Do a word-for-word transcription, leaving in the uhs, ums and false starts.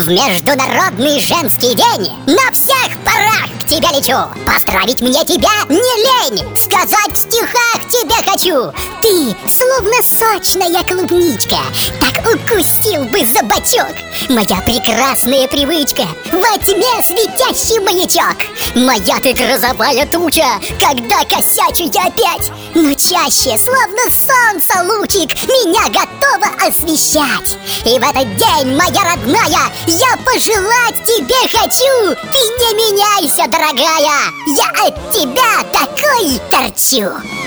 В Международный женский день на всех парах к тебе лечу. Поздравить мне тебя не лень, сказать в стихах тебе хочу. Ты словно сочная клубничка, так укусил бы за бочок. Моя прекрасная привычка, во тьме светящий маячок. Моя ты грозовая туча, когда косячу я опять, но чаще, словно солнце лучик, меня готово освещать. И в этот день, моя родная, я пожелать тебе хочу. Ты не меняйся, дорогая, я от тебя такой торчу.